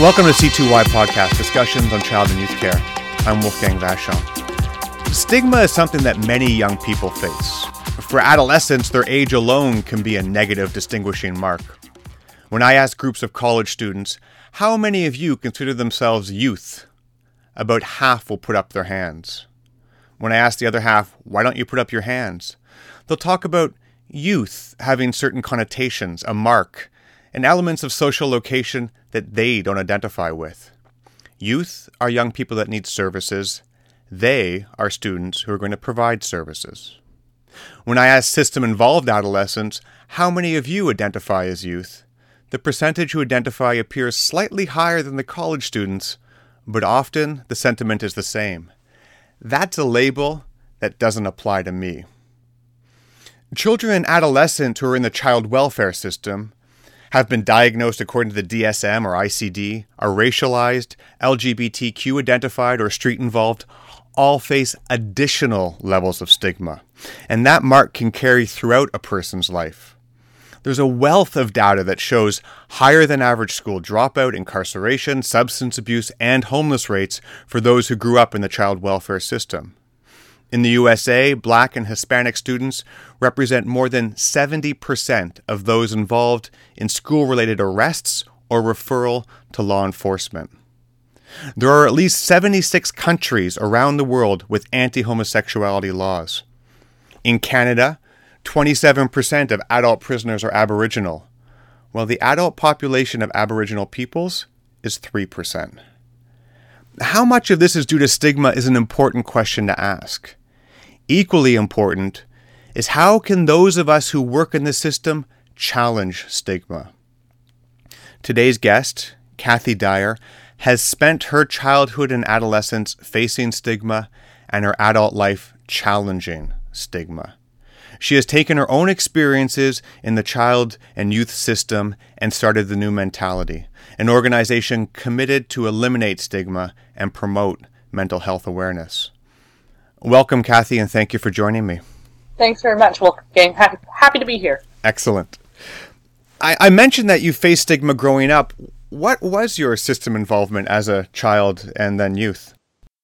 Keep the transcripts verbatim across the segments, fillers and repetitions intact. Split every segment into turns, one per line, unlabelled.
Welcome to C two Y Podcast, discussions on child and youth care. I'm Wolfgang Vachon. Stigma is something that many young people face. For adolescents, their age alone can be a negative distinguishing mark. When I ask groups of college students, how many of you consider themselves youth? About half will put up their hands. When I ask the other half, why don't you put up your hands? They'll talk about youth having certain connotations, a mark, and elements of social location that they don't identify with. Youth are young people that need services. They are students who are going to provide services. When I ask system-involved adolescents, how many of you identify as youth? The percentage who identify appears slightly higher than the college students, but often the sentiment is the same. That's a label that doesn't apply to me. Children and adolescents who are in the child welfare system have been diagnosed according to the D S M or I C D, are racialized, L G B T Q identified, or street involved, all face additional levels of stigma. And that mark can carry throughout a person's life. There's a wealth of data that shows higher than average school dropout, incarceration, substance abuse, and homeless rates for those who grew up in the child welfare system. In the U S A, Black and Hispanic students represent more than seventy percent of those involved in school-related arrests or referral to law enforcement. There are at least seventy-six countries around the world with anti-homosexuality laws. In Canada, twenty-seven percent of adult prisoners are Aboriginal, while the adult population of Aboriginal peoples is three percent. How much of this is due to stigma is an important question to ask. Equally important is how can those of us who work in the system challenge stigma? Today's guest, Kathy Dyer, has spent her childhood and adolescence facing stigma and her adult life challenging stigma. She has taken her own experiences in the child and youth system and started the New Mentality, an organization committed to eliminate stigma and promote mental health awareness. Welcome, Kathy, and thank you for joining me.
Thanks very much, Wolfgang. Happy, happy to be here.
Excellent. I, I mentioned that you faced stigma growing up. What was your system involvement as a child and then youth?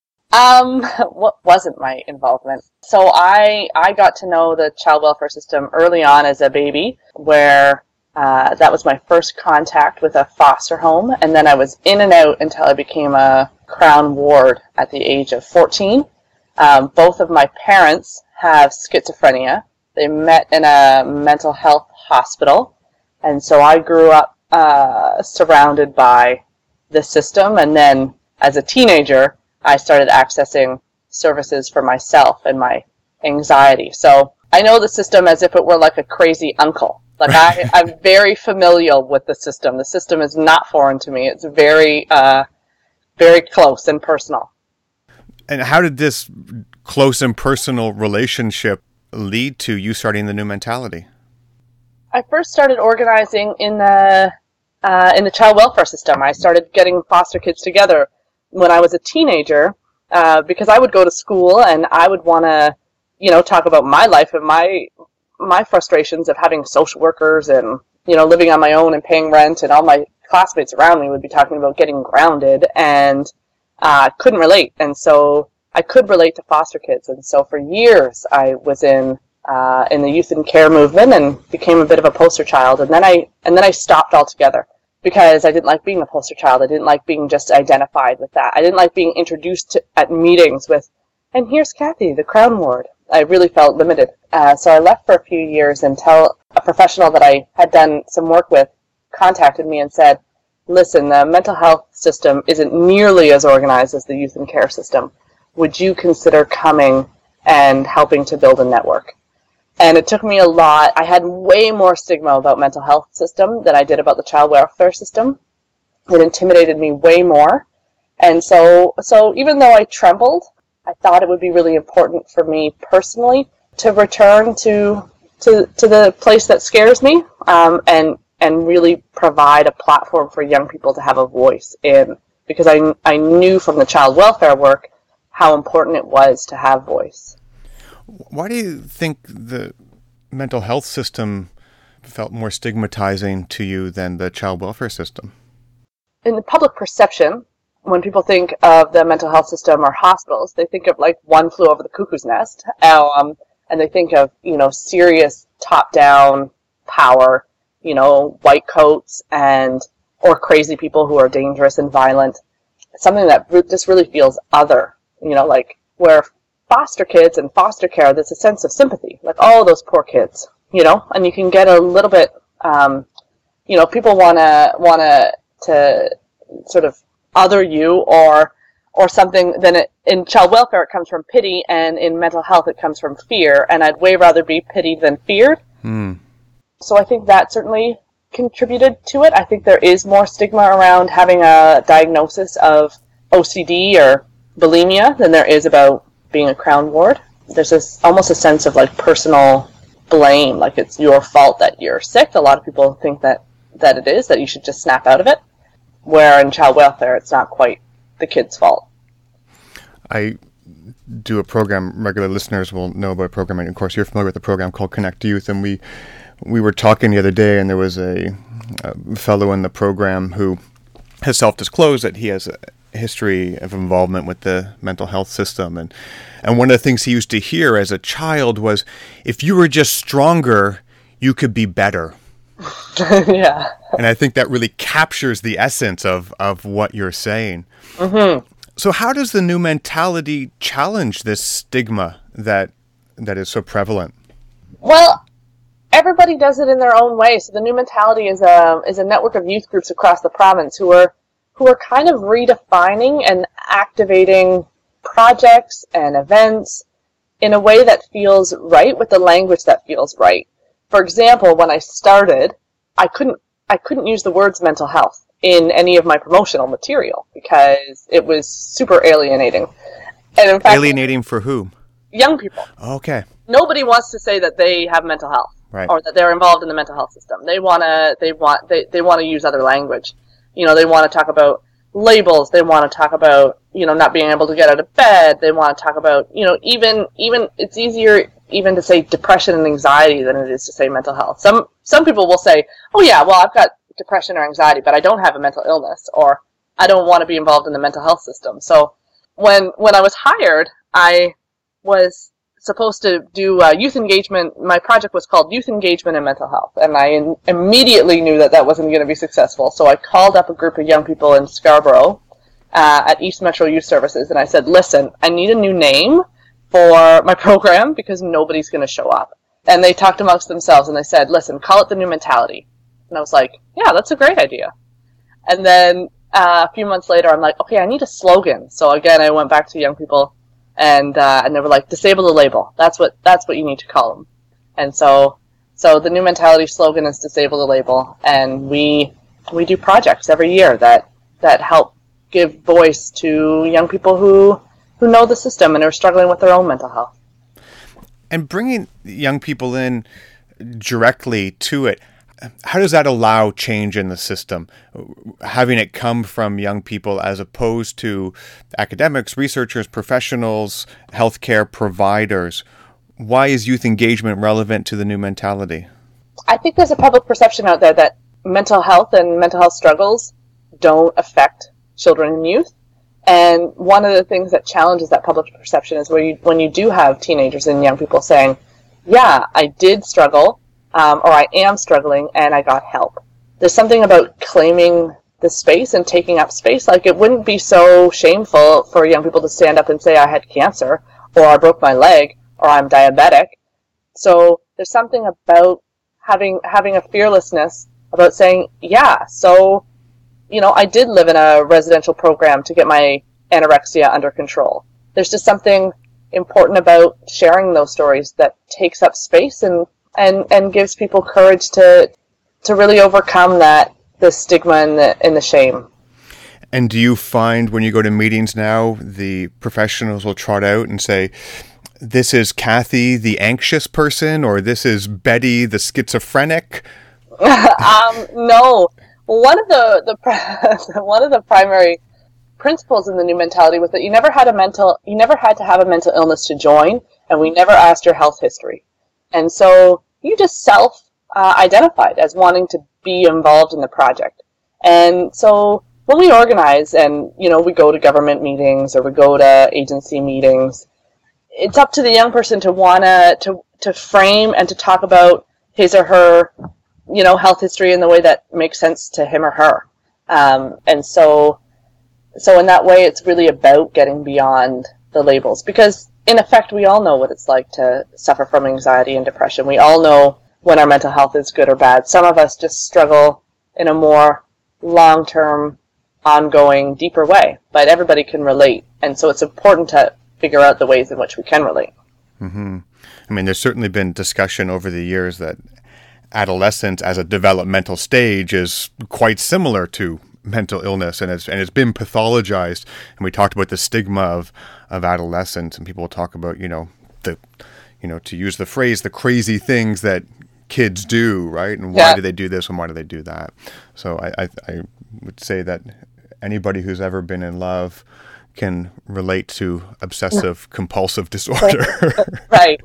Um, what wasn't my involvement? So I I got to know the child welfare system early on as a baby, where uh, that was my first contact with a foster home, and then I was in and out until I became a Crown ward at the age of fourteen. Um, both of my parents have schizophrenia. They met in a mental health hospital, and so I grew up uh, surrounded by the system, and then as a teenager, I started accessing services for myself and my anxiety. So I know the system as if it were like a crazy uncle. Like I, I'm very familial with the system. The system is not foreign to me. It's very, uh, very close and personal.
And how did this close and personal relationship lead to you starting the New Mentality?
I first started organizing in the uh, in the child welfare system. I started getting foster kids together when I was a teenager, uh, because I would go to school and I would want to, you know, talk about my life and my my frustrations of having social workers and, you know, living on my own and paying rent, and all my classmates around me would be talking about getting grounded, and uh, couldn't relate. And so I could relate to foster kids. And so for years I was in uh, in the youth and care movement and became a bit of a poster child. And then I and then I stopped altogether, because I didn't like being a poster child. I didn't like being just identified with that. I didn't like being introduced to, at meetings with, and here's Kathy, the Crown ward. I really felt limited. Uh, so I left for a few years until a professional that I had done some work with contacted me and said, listen, the mental health system isn't nearly as organized as the youth and care system. Would you consider coming and helping to build a network? And it took me a lot. I had way more stigma about mental health system than I did about the child welfare system. It intimidated me way more. And so, so even though I trembled, I thought it would be really important for me personally to return to to, to the place that scares me, um, and and really provide a platform for young people to have a voice in, because I, I knew from the child welfare work how important it was to have voice.
Why do you think the mental health system felt more stigmatizing to you than the child welfare system?
in the public perception, when people think of the mental health system or hospitals, they think of like One Flew Over the Cuckoo's Nest, um, and they think of, you know, serious top-down power, you know, white coats and or crazy people who are dangerous and violent. Something that just really feels other, you know, like where foster kids and foster care, there's a sense of sympathy, like, oh, those poor kids, you know, and you can get a little bit, um, you know, people want to want to to sort of other you or or something. Then it, in child welfare it comes from pity, and in mental health it comes from fear, and I'd way rather be pitied than feared.
Hmm.
So I think that certainly contributed to it. I think there is more stigma around having a diagnosis of O C D or bulimia than there is about being a Crown ward. There's this almost a sense of like personal blame, like it's your fault that you're sick. A lot of people think that that it is, that you should just snap out of it, where in child welfare it's not quite the kid's fault.
I do a program, regular listeners will know about a program, and of course you're familiar with the program called Connect Youth, and we we were talking the other day, and there was a, a fellow in the program who has self-disclosed that he has a history of involvement with the mental health system, and and one of the things he used to hear as a child was, if you were just stronger, you could be better.
Yeah.
And I think that really captures the essence of, of what you're saying.
Mm-hmm.
So how does the new mentality challenge this stigma that that is so prevalent?
Well, everybody does it in their own way. So the new mentality is a is a network of youth groups across the province who are who are kind of redefining and activating projects and events in a way that feels right, with the language that feels right. For example, when I started, I couldn't I couldn't use the words mental health in any of my promotional material because it was super alienating. And in fact,
alienating for whom?
Young people.
Okay.
Nobody wants to say that they have mental health,
right,
or that they're involved in the mental health system. They wanna they want they, they want to use other language. You know, they want to talk about labels. They want to talk about, you know, not being able to get out of bed. They want to talk about, you know, even even it's easier even to say depression and anxiety than it is to say mental health. Some some people will say, oh yeah, well, I've got depression or anxiety, but I don't have a mental illness, or I don't want to be involved in the mental health system. So when when I was hired, I was supposed to do uh, youth engagement. My project was called Youth Engagement and Mental Health, and I in- immediately knew that that wasn't going to be successful. So I called up a group of young people in Scarborough uh, at East Metro Youth Services, and I said, listen, I need a new name for my program because nobody's going to show up. And they talked amongst themselves, and they said, listen, call it the New Mentality. And I was like, yeah, that's a great idea. And then uh, a few months later, I'm like, okay, I need a slogan. So again, I went back to young people, and uh, and they were like, disable the label. That's what that's what you need to call them. And so so the New Mentality slogan is disable the label, and we we do projects every year that that help give voice to young people who who know the system and are struggling with their own mental health.
And bringing young people in directly to it, how does that allow change in the system? Having it come from young people as opposed to academics, researchers, professionals, healthcare providers. Why is youth engagement relevant to the new mentality?
I think there's a public perception out there that mental health and mental health struggles don't affect children and youth. And one of the things that challenges that public perception is where you, when you do have teenagers and young people saying, yeah, I did struggle, Um, or I am struggling, and I got help. There's something about claiming the space and taking up space. Like, it wouldn't be so shameful for young people to stand up and say, I had cancer, or I broke my leg, or I'm diabetic. So there's something about having having a fearlessness about saying, yeah, so, you know, I did live in a residential program to get my anorexia under control. There's just something important about sharing those stories that takes up space and and and gives people courage to to really overcome that the stigma and the and the shame.
And do you find when you go to meetings now, the professionals will trot out and say, this is Kathy, the anxious person, or this is Betty, the schizophrenic?
um, no. One of the, the one of the primary principles in the new mentality was that you never had a mental you never had to have a mental illness to join, and we never asked your health history. And so you just self-identified uh, as wanting to be involved in the project. And so when we organize and, you know, we go to government meetings or we go to agency meetings, it's up to the young person to wanna to to frame and to talk about his or her, you know, health history in the way that makes sense to him or her. Um, and so, so in that way, it's really about getting beyond the labels, because in effect, we all know what it's like to suffer from anxiety and depression. We all know when our mental health is good or bad. Some of us just struggle in a more long-term, ongoing, deeper way, but everybody can relate. And so it's important to figure out the ways in which we can relate.
Mm-hmm. I mean, there's certainly been discussion over the years that adolescence as a developmental stage is quite similar to mental illness, and it's and it's been pathologized. And we talked about the stigma of of adolescence, and people will talk about, you know, the, you know, to use the phrase, the crazy things that kids do, right? And why
yeah.
do they do this and why do they do that? So I, I I would say that anybody who's ever been in love can relate to obsessive compulsive disorder.
Right.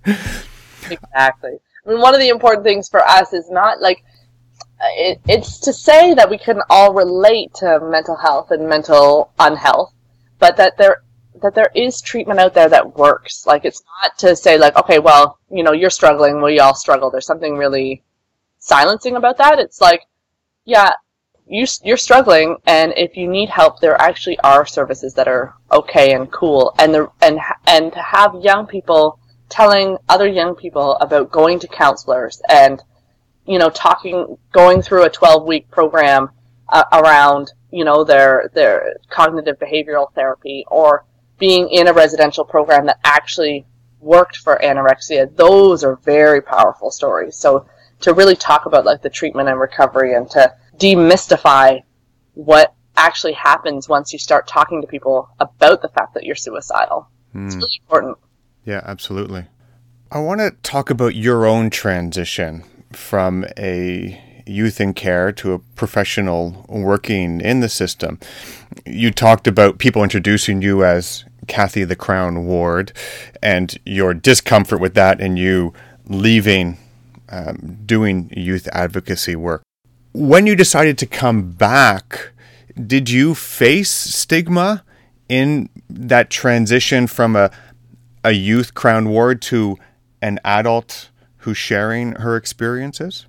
Exactly. I mean, one of the important things for us is not like, it, it's to say that we can all relate to mental health and mental unhealth, but that there that there is treatment out there that works. Like, it's not to say like, okay, well, you know, you're struggling, we all struggle. There's something really silencing about that. It's like, yeah, you, you're struggling, and if you need help, there actually are services that are okay and cool. And the and and to have young people telling other young people about going to counselors and, you know, talking, going through a twelve-week program uh, around, you know, their their cognitive behavioral therapy, or being in a residential program that actually worked for anorexia. Those are very powerful stories. So to really talk about like the treatment and recovery, and to demystify what actually happens once you start talking to people about the fact that you're suicidal. Mm. It's really important.
Yeah, absolutely. I want to talk about your own transition from a youth in care to a professional working in the system. You talked about people introducing you as Kathy the Crown Ward, and your discomfort with that, and you leaving um, doing youth advocacy work. When you decided to come back, did you face stigma in that transition from a a youth Crown Ward to an adult who's sharing her experiences?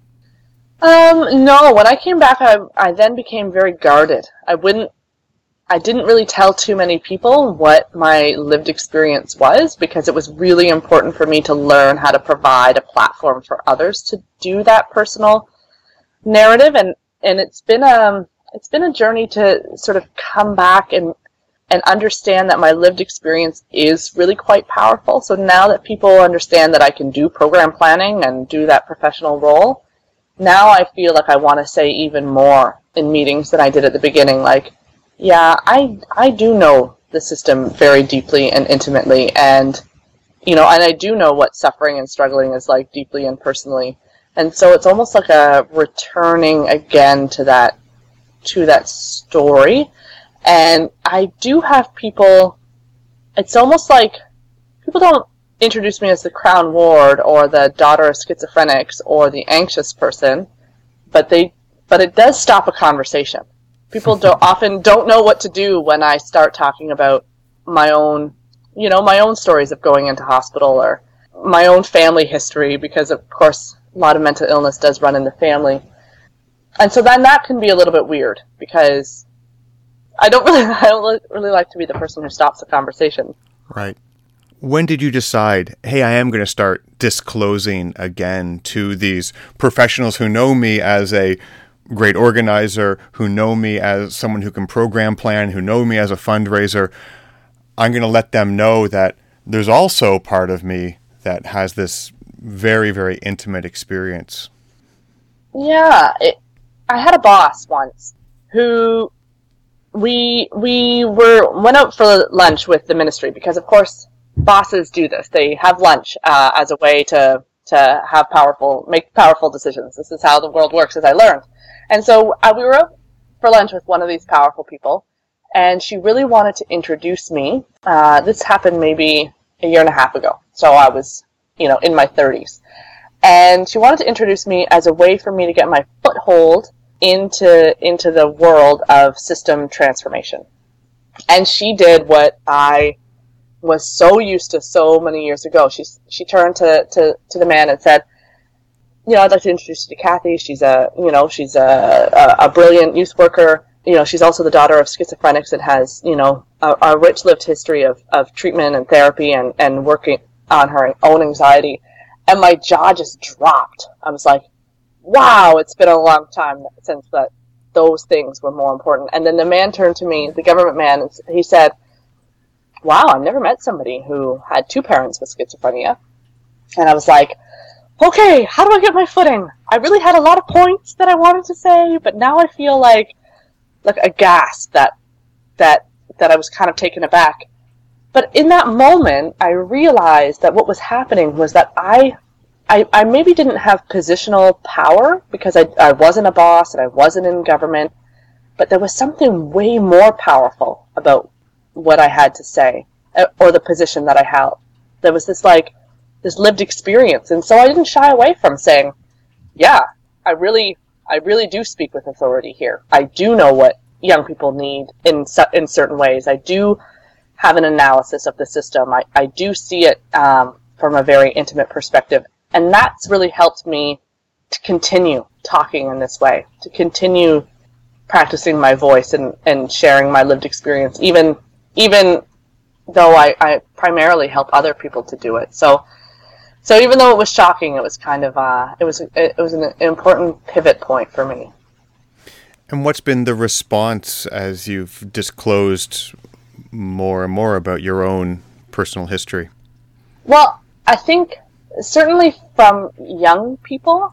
Um, no, when I came back, I, I then became very guarded. I wouldn't, I didn't really tell too many people what my lived experience was, because it was really important for me to learn how to provide a platform for others to do that personal narrative. And, and it's been, um, it's been a journey to sort of come back and and understand that my lived experience is really quite powerful. So now that people understand that I can do program planning and do that professional role, now I feel like I want to say even more in meetings than I did at the beginning. Like, yeah, I I do know the system very deeply and intimately, and, you know, and I do know what suffering and struggling is like deeply and personally. And so it's almost like a returning again to that, to that story. And I do have people, it's almost like people don't introduce me as the Crown Ward or the daughter of schizophrenics or the anxious person, but they, but it does stop a conversation. People don't often don't know what to do when I start talking about my own, you know, my own stories of going into hospital, or my own family history, because of course a lot of mental illness does run in the family. And so then that can be a little bit weird, because I don't really, I don't really like to be the person who stops the conversation.
Right. When did you decide, hey, I am going to start disclosing again to these professionals who know me as a great organizer, who know me as someone who can program plan, who know me as a fundraiser? I'm going to let them know that there's also part of me that has this very, very intimate experience.
Yeah. It, I had a boss once who... We we were went out for lunch with the ministry, because of course bosses do this. They have lunch uh, as a way to to have powerful make powerful decisions. This is how the world works, as I learned. And so uh, we were out for lunch with one of these powerful people, and she really wanted to introduce me. Uh, this happened maybe a year and a half ago, so I was, you know, in my thirties, and she wanted to introduce me as a way for me to get my foothold into into the world of system transformation. And she did what I was so used to so many years ago. She she turned to, to, to the man and said, you know, I'd like to introduce you to Kathy. She's a, you know, she's a, a, a brilliant youth worker. You know, she's also the daughter of schizophrenics and has, you know, a, a rich lived history of, of treatment and therapy and, and working on her own anxiety. And my jaw just dropped. I was like, wow, it's been a long time since that those things were more important. And then the man turned to me, the government man, and he said, wow, I've never met somebody who had two parents with schizophrenia. And I was like, okay, how do I get my footing? I really had a lot of points that I wanted to say, but now I feel like like aghast that that that I was kind of taken aback. But in that moment, I realized that what was happening was that I I, I maybe didn't have positional power because I, I wasn't a boss and I wasn't in government, but there was something way more powerful about what I had to say or the position that I held. There was this like this lived experience, and so I didn't shy away from saying, yeah, I really I really do speak with authority here. I do know what young people need in in certain ways. I do have an analysis of the system. I, I do see it um, from a very intimate perspective. And that's really helped me to continue talking in this way, to continue practicing my voice and, and sharing my lived experience, even even though I, I primarily help other people to do it. So so even though it was shocking, it was kind of uh, it was it was an important pivot point for me.
And what's been the response as you've disclosed more and more about your own personal history?
Well, I think certainly from young people,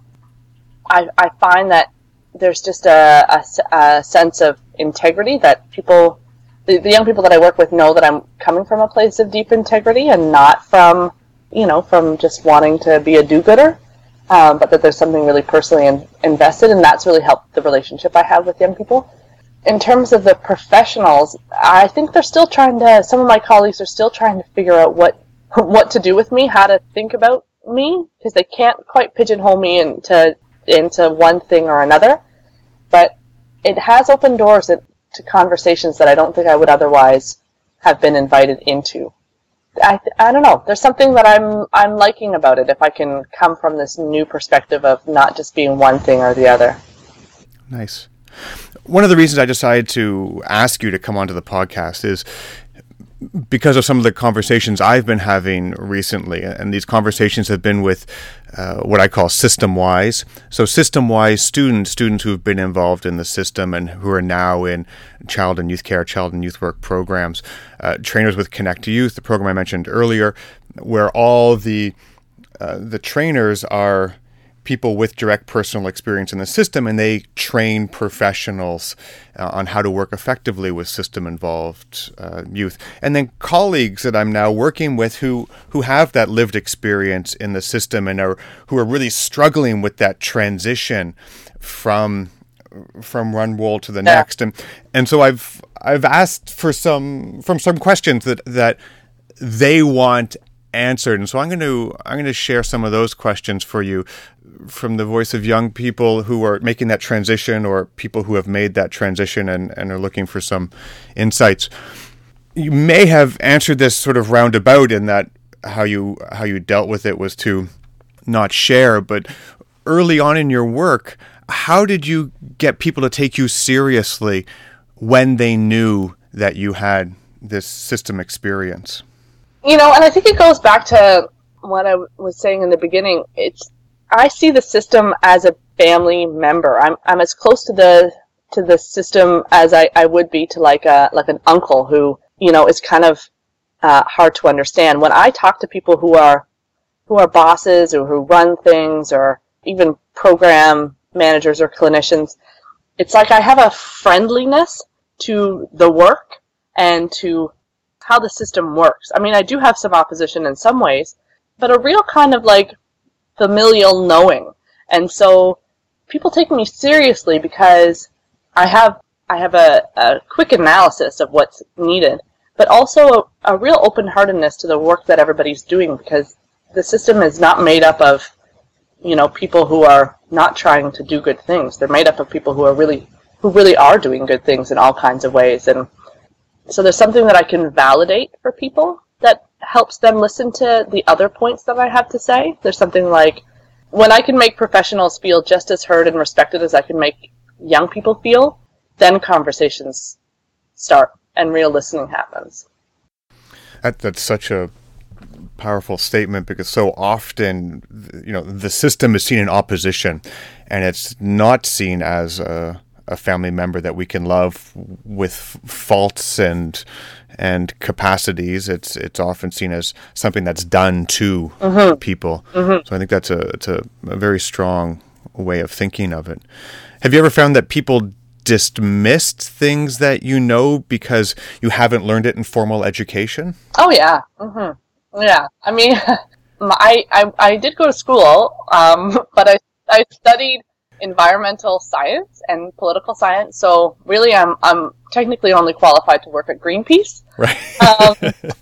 I, I find that there's just a, a, a sense of integrity that people, the, the young people that I work with know that I'm coming from a place of deep integrity and not from, you know, from just wanting to be a do-gooder, um, but that there's something really personally in, invested, and that's really helped the relationship I have with young people. In terms of the professionals, I think they're still trying to, some of my colleagues are still trying to figure out what what to do with me, how to think about me, because they can't quite pigeonhole me into into one thing or another. But it has opened doors to conversations that I don't think I would otherwise have been invited into. I I don't know. There's something that I'm I'm liking about it. If I can come from this new perspective of not just being one thing or the other.
Nice. One of the reasons I decided to ask you to come onto the podcast is because of some of the conversations I've been having recently, and these conversations have been with uh, what I call system-wise. So system-wise students, students who have been involved in the system and who are now in child and youth care, child and youth work programs, uh, trainers with Connect Youth, the program I mentioned earlier, where all the uh, the trainers are people with direct personal experience in the system, and they train professionals uh, on how to work effectively with system-involved uh, youth. And then colleagues that I'm now working with who who have that lived experience in the system and are who are really struggling with that transition from from one role to the
yeah.
next. And and so I've I've asked for some from some questions that that they want answered, and so I'm going to I'm going to share some of those questions for you from the voice of young people who are making that transition or people who have made that transition and, and are looking for some insights. You may have answered this sort of roundabout in that how you how you dealt with it was to not share, but early on in your work, how did you get people to take you seriously when they knew that you had this system experience?
You know, and I think it goes back to what I was saying in the beginning. It's I see the system as a family member. I'm I'm as close to the to the system as I, I would be to like a like an uncle who, you know, is kind of uh, hard to understand. When I talk to people who are who are bosses or who run things or even program managers or clinicians, it's like I have a friendliness to the work and to how the system works. I mean, I do have some opposition in some ways, but a real kind of like familial knowing. And so people take me seriously because I have I have a, a quick analysis of what's needed, but also a, a real open-heartedness to the work that everybody's doing, because the system is not made up of, you know, people who are not trying to do good things. They're made up of people who are really who really are doing good things in all kinds of ways. And so there's something that I can validate for people that helps them listen to the other points that I have to say. There's something like, when I can make professionals feel just as heard and respected as I can make young people feel, then conversations start and real listening happens.
That, that's such a powerful statement, because so often, you know, the system is seen in opposition, and it's not seen as a, a family member that we can love with faults and and capacities. It's it's often seen as something that's done to mm-hmm. people. Mm-hmm. So I think that's a it's a, a very strong way of thinking of it. Have you ever found that people dismissed things that you know because you haven't learned it in formal education?
Oh yeah, mm-hmm. yeah. I mean, I, I I did go to school, um, but I I studied environmental science and political science. So really, I'm I'm technically only qualified to work at Greenpeace.
Right.
um,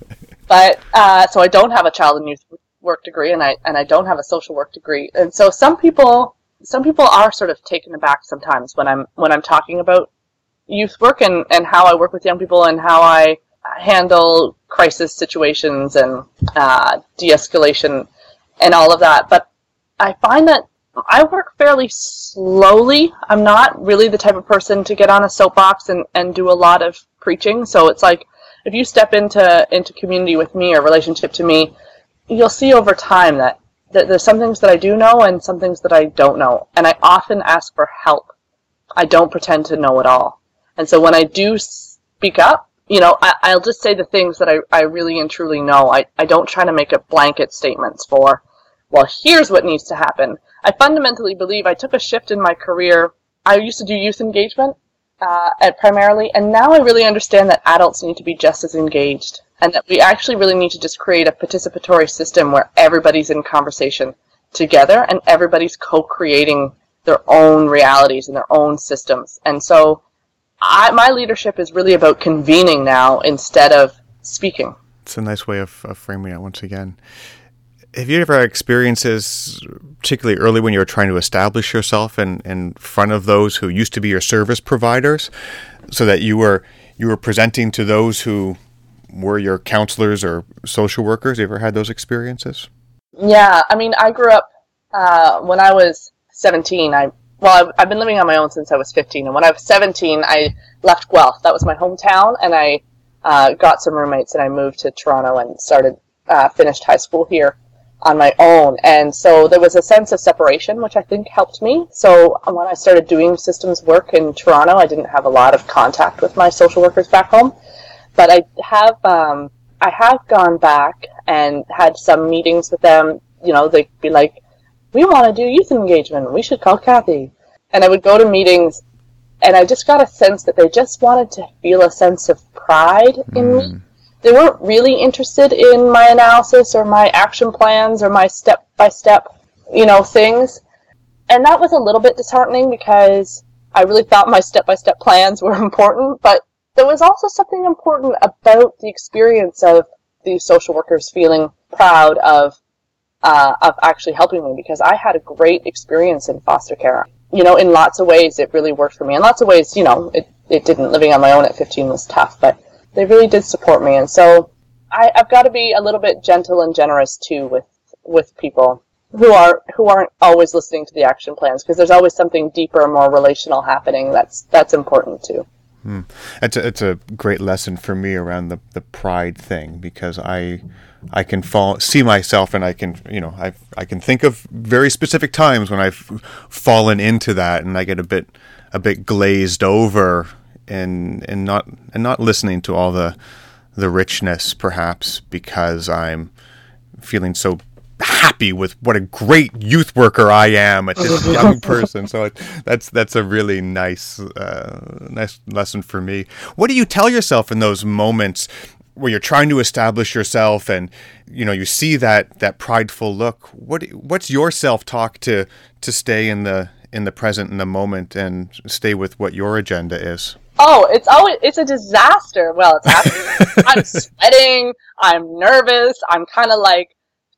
but uh, so I don't have a child and youth work degree, and I and I don't have a social work degree. And so some people some people are sort of taken aback sometimes when I'm when I'm talking about youth work and, and how I work with young people and how I handle crisis situations and uh, de-escalation and all of that. But I find that I work fairly slowly. I'm not really the type of person to get on a soapbox and, and do a lot of preaching. So it's like, if you step into, into community with me or relationship to me, you'll see over time that, that there's some things that I do know and some things that I don't know. And I often ask for help. I don't pretend to know it all. And so when I do speak up, you know, I, I'll just say the things that I, I really and truly know. I, I don't try to make up blanket statements for, well, here's what needs to happen. I fundamentally believe I took a shift in my career. I used to do youth engagement uh, at primarily, and now I really understand that adults need to be just as engaged, and that we actually really need to just create a participatory system where everybody's in conversation together and everybody's co-creating their own realities and their own systems. And so I, my leadership is really about convening now instead of speaking.
It's a nice way of, of framing it once again. Have you ever had experiences, particularly early when you were trying to establish yourself in, in front of those who used to be your service providers, so that you were you were presenting to those who were your counselors or social workers? Have you ever had those experiences?
Yeah, I mean, I grew up uh, when I was seventeen. I well, I've, I've been living on my own since I was fifteen, and when I was seventeen, I left Guelph. That was my hometown, and I uh, got some roommates, and I moved to Toronto and started uh, finished high school here on my own. And so there was a sense of separation, which I think helped me. So when I started doing systems work in Toronto, I didn't have a lot of contact with my social workers back home. But I have um, I have gone back and had some meetings with them. You know, they'd be like, we want to do youth engagement. We should call Kathy. And I would go to meetings, and I just got a sense that they just wanted to feel a sense of pride in mm. me. They weren't really interested in my analysis or my action plans or my step-by-step, you know, things. And that was a little bit disheartening because I really thought my step-by-step plans were important. But there was also something important about the experience of these social workers feeling proud of uh, of actually helping me, because I had a great experience in foster care. You know, in lots of ways, it really worked for me. In lots of ways, you know, it, it didn't. Living on my own at fifteen was tough, but they really did support me. And so I, I've got to be a little bit gentle and generous too with, with people who are who aren't always listening to the action plans, because there's always something deeper, more relational happening. That's that's important too.
Hmm. It's a, it's a great lesson for me around the, the pride thing, because I I can fall see myself, and I can you know I I can think of very specific times when I've fallen into that, and I get a bit a bit glazed over. And, and not and not listening to all the the richness, perhaps because I'm feeling so happy with what a great youth worker I am at this young person. So it, that's that's a really nice uh, nice lesson for me. What do you tell yourself in those moments where you're trying to establish yourself, and you know you see that that prideful look? What what's your self-talk to to stay in the in the present, in the moment, and stay with what your agenda is?
Oh, it's always, it's a disaster. Well, it's happening. I'm sweating. I'm nervous. I'm kind of like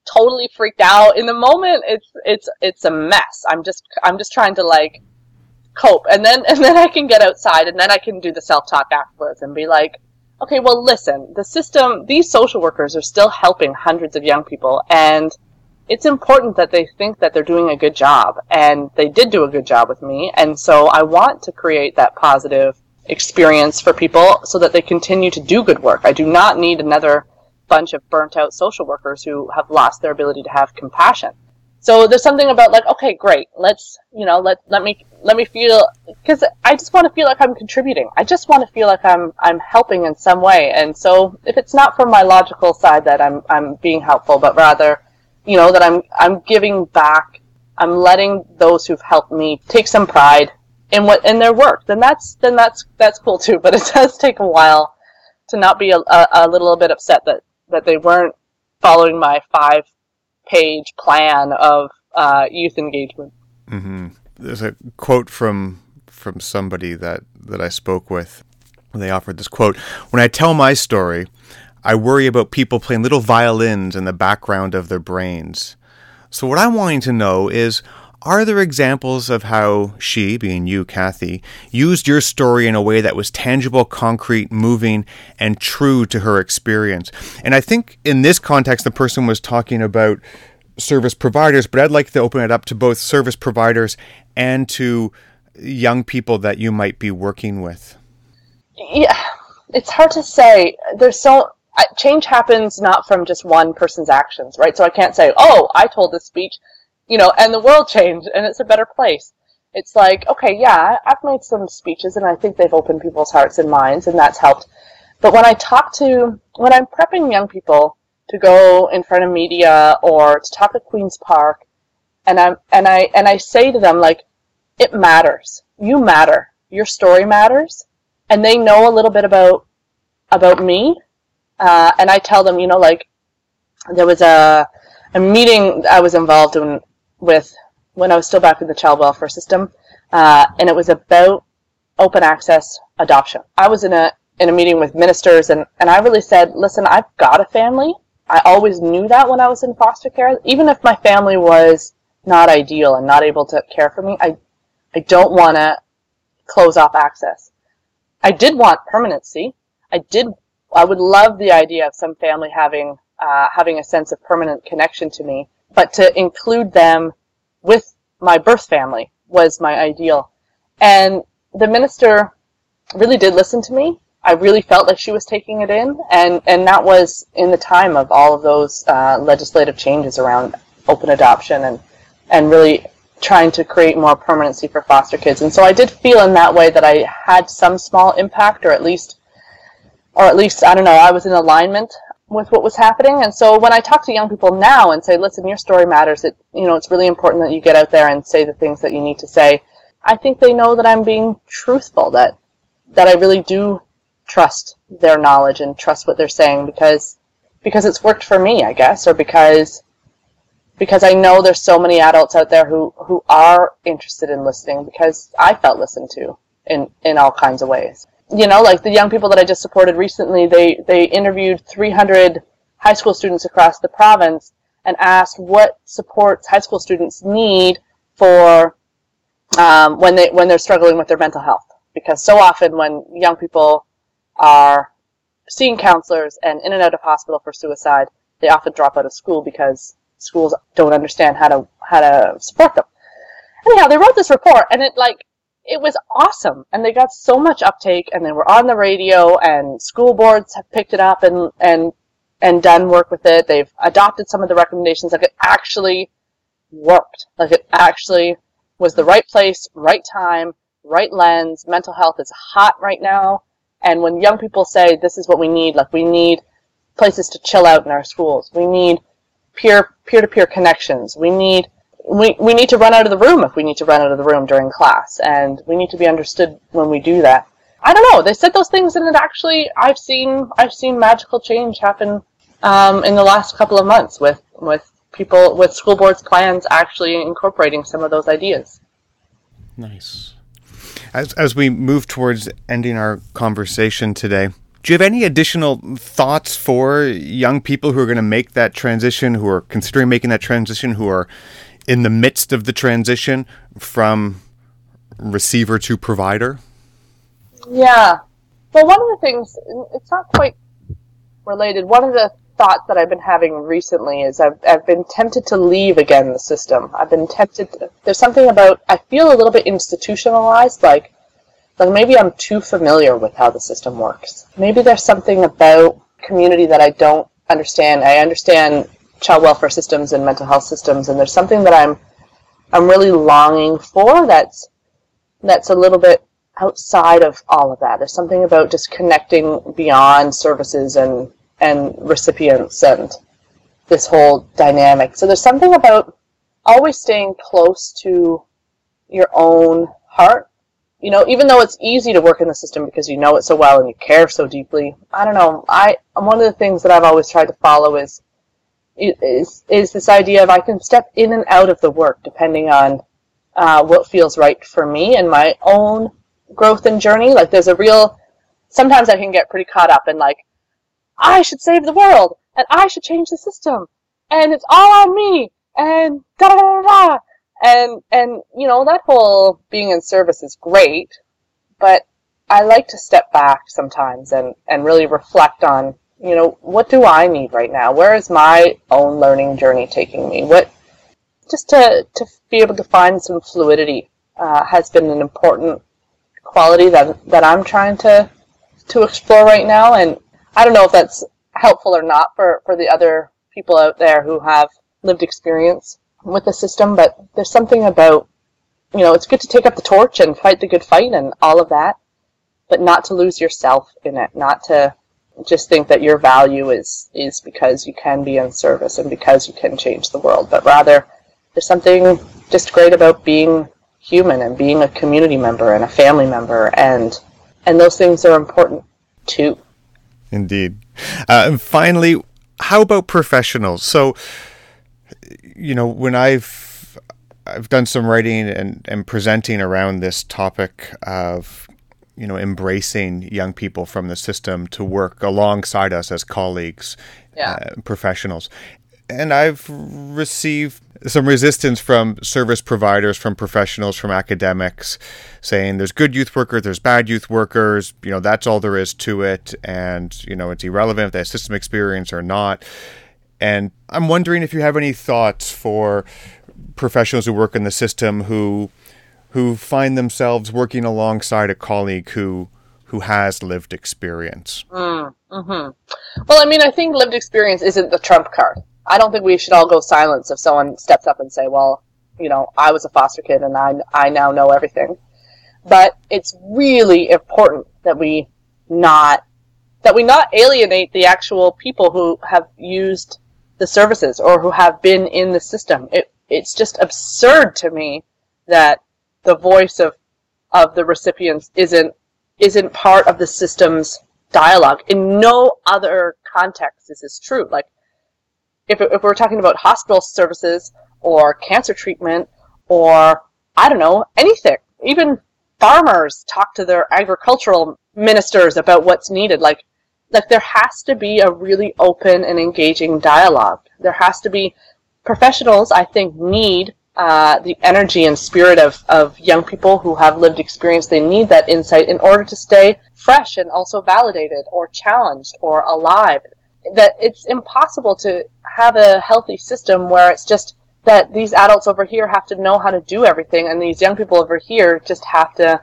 totally freaked out. In the moment, it's it's it's a mess. I'm just I'm just trying to like cope, and then and then I can get outside, and then I can do the self-talk afterwards and be like, okay, well, listen, the system, these social workers are still helping hundreds of young people, and it's important that they think that they're doing a good job, and they did do a good job with me, and so I want to create that positive experience for people so that they continue to do good work. I do not need another bunch of burnt out social workers who have lost their ability to have compassion. So there's something about like, okay, great, let's, you know, let let me let me feel, because I just want to feel like I'm contributing. I just want to feel like I'm I'm helping in some way. And so if it's not from my logical side that I'm I'm being helpful, but rather, you know, that I'm I'm giving back, I'm letting those who've helped me take some pride in what in their work, then that's then that's that's cool too. But it does take a while to not be a, a, a little bit upset that that they weren't following my five page plan of uh, youth engagement.
Mm-hmm. There's a quote from from somebody that, that I spoke with. They offered this quote: "When I tell my story, I worry about people playing little violins in the background of their brains." So what I'm wanting to know is, are there examples of how she, being you, Kathy, used your story in a way that was tangible, concrete, moving, and true to her experience? And I think in this context, the person was talking about service providers, but I'd like to open it up to both service providers and to young people that you might be working with.
Yeah, it's hard to say. There's so... Change happens not from just one person's actions, right? So I can't say, oh, I told this speech, you know, and the world changed, and it's a better place. It's like, okay, yeah, I've made some speeches, and I think they've opened people's hearts and minds, and that's helped. But when I talk to, when I'm prepping young people to go in front of media or to talk at Queen's Park, and I'm and I and I say to them, like, it matters. You matter. Your story matters, and they know a little bit about about me, uh, and I tell them, you know, like, there was a a meeting I was involved in with when I was still back in the child welfare system, uh, and it was about open access adoption. I was in a in a meeting with ministers, and, and I really said, listen, I've got a family. I always knew that when I was in foster care. Even if my family was not ideal and not able to care for me, I, I don't want to close off access. I did want permanency. I did. I would love the idea of some family having uh, having a sense of permanent connection to me, but to include them with my birth family was my ideal. And the minister really did listen to me. I really felt like she was taking it in, and, and that was in the time of all of those uh, legislative changes around open adoption and, and really trying to create more permanency for foster kids. And so I did feel in that way that I had some small impact, or at least, or at least, I don't know, I was in alignment with what was happening. And so when I talk to young people now and say, listen, your story matters, it, you know, it's really important that you get out there and say the things that you need to say, I think they know that I'm being truthful, that that I really do trust their knowledge and trust what they're saying, because because it's worked for me, I guess, or because because I know there's so many adults out there who, who are interested in listening, because I felt listened to in, in all kinds of ways. You know, like the young people that I just supported recently, they, they interviewed three hundred high school students across the province and asked what supports high school students need for um, when they when they're struggling with their mental health. Because so often when young people are seeing counselors and in and out of hospital for suicide, they often drop out of school because schools don't understand how to how to support them. Anyhow, they wrote this report, and it like it was awesome, and they got so much uptake, and they were on the radio, and school boards have picked it up and and and done work with it. They've adopted some of the recommendations. Like, it actually worked. Like, it actually was the right place, right time, right lens. Mental health is hot right now. And when young people say, this is what we need, like, we need places to chill out in our schools. We need peer, peer-to-peer connections. We need, we, we need to run out of the room if we need to run out of the room during class. And we need to be understood when we do that. I don't know. They said those things, and it actually, I've seen, I've seen magical change happen um, in the last couple of months with, with people, with school boards' plans actually incorporating some of those ideas.
Nice. As as we move towards ending our conversation today, Do you have any additional thoughts for young people who are going to make that transition, who are considering making that transition, who are in the midst of the transition from receiver to provider?
Yeah. Well, one of the things, it's not quite related, one of the thoughts that I've been having recently is I've, I've been tempted to leave again the system. I've been tempted, to, there's something about, I feel a little bit institutionalized, like, like maybe I'm too familiar with how the system works. Maybe there's something about community that I don't understand. I understand child welfare systems and mental health systems, and there's something that I'm I'm really longing for that's that's a little bit outside of all of that. There's something about just connecting beyond services and and recipients and this whole dynamic. So there's something about always staying close to your own heart. You know, even though it's easy to work in the system because you know it so well and you care so deeply, I don't know, I one of the things that I've always tried to follow is is is this idea of I can step in and out of the work depending on uh, what feels right for me and my own growth and journey. Like there's a real, sometimes I can get pretty caught up in like, I should save the world and I should change the system and it's all on me and da da da da. And, and, you know, that whole being in service is great, but I like to step back sometimes and, and really reflect on, you know, what do I need right now? Where is my own learning journey taking me? What, just to, to be able to find some fluidity, uh, has been an important quality that, that I'm trying to, to explore right now. And I don't know if that's helpful or not for, for the other people out there who have lived experience with the system, but there's something about, you know, it's good to take up the torch and fight the good fight and all of that, but not to lose yourself in it, not to just think that your value is, is because you can be in service and because you can change the world, but rather there's something just great about being human and being a community member and a family member, and and those things are important too.
Indeed. Uh, and finally, how about professionals? So, you know, when I've I've done some writing and, and presenting around this topic of, you know, embracing young people from the system to work alongside us as colleagues,
yeah.
uh, professionals. And I've received some resistance from service providers, from professionals, from academics, saying there's good youth workers, there's bad youth workers, you know, that's all there is to it, and, you know, it's irrelevant if they have system experience or not. And I'm wondering if you have any thoughts for professionals who work in the system who who find themselves working alongside a colleague who who has lived experience.
Mm, mm-hmm. Well, I mean, I think lived experience isn't the trump card. I don't think we should all go silent if someone steps up and say, well, you know, I was a foster kid and I, I now know everything. But it's really important that we not that we not alienate the actual people who have used the services or who have been in the system. It it's just absurd to me that the voice of of the recipients isn't isn't part of the system's dialogue. In no other context is this true. Like if if we're talking about hospital services or cancer treatment or I don't know, anything. Even farmers talk to their agricultural ministers about what's needed. Like Like there has to be a really open and engaging dialogue. There has to be professionals, I think, need uh, the energy and spirit of, of young people who have lived experience. They need that insight in order to stay fresh and also validated or challenged or alive. That it's impossible to have a healthy system where it's just that these adults over here have to know how to do everything and these young people over here just have to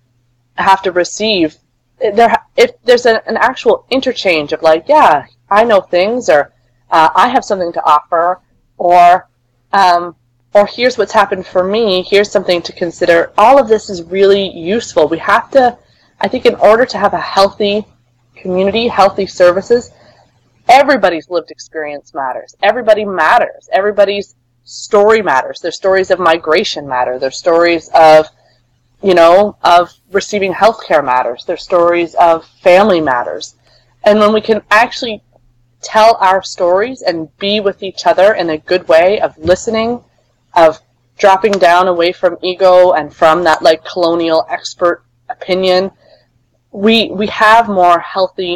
have to receive. There, if there's a, an actual interchange of like, yeah, I know things, or uh, I have something to offer, or um, or here's what's happened for me, here's something to consider. All of this is really useful. We have to, I think, in order to have a healthy community, healthy services, everybody's lived experience matters. Everybody matters. Everybody's story matters. Their stories of migration matter. Their stories of you know, of receiving healthcare matters. Their stories of family matters. And when we can actually tell our stories and be with each other in a good way of listening, of dropping down away from ego and from that like colonial expert opinion, we we have more healthy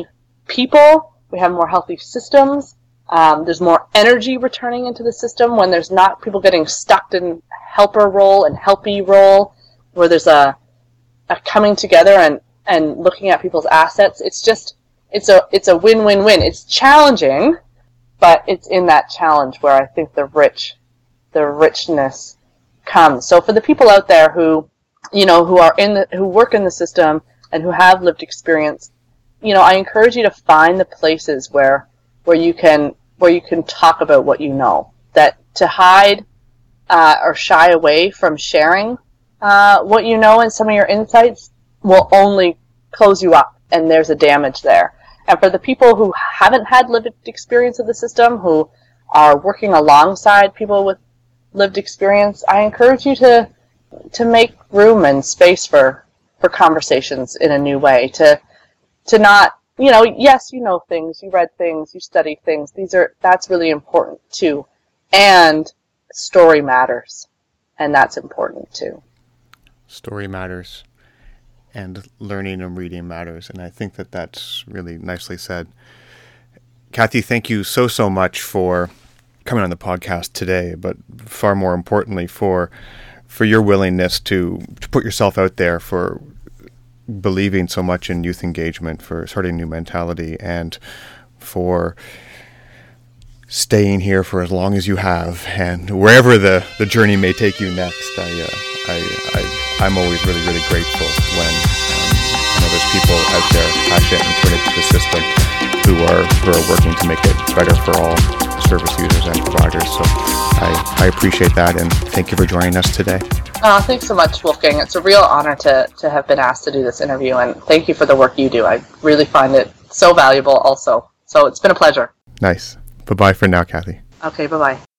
people, we have more healthy systems. Um, there's more energy returning into the system when there's not people getting stuck in helper role and helpy role, where there's a, a coming together and, and looking at people's assets. It's just, it's a, it's a win-win-win. It's challenging, but it's in that challenge where I think the rich, the richness comes. So for the people out there who, you know, who are in the, who work in the system and who have lived experience, you know, I encourage you to find the places where, where you can, where you can talk about what you know. That to hide uh, or shy away from sharing uh, what you know and some of your insights will only close you up, and there's a damage there. And for the people who haven't had lived experience of the system, who are working alongside people with lived experience, I encourage you to to make room and space for, for conversations in a new way, to to not, you know, yes, you know things, you read things, you study things. These are, that's really important too. And story matters. And that's important too.
Story matters. And learning and reading matters. And I think that that's really nicely said. Kathy, thank you so, so much for coming on the podcast today, but far more importantly for for your willingness to, to put yourself out there, for believing so much in youth engagement, for starting New Mentality, and for staying here for as long as you have, and wherever the, the journey may take you next. I, uh, I, I, I'm always really, really grateful when um, I know there's people out there passionate and committed to the system who are who are working to make it better for all service users and providers. So I, I appreciate that, and thank you for joining us today.
Oh, thanks so much, Wolfgang. It's a real honor to, to have been asked to do this interview, and thank you for the work you do. I really find it so valuable also. So it's been a pleasure.
Nice. Bye-bye for now, Kathy.
Okay, bye-bye.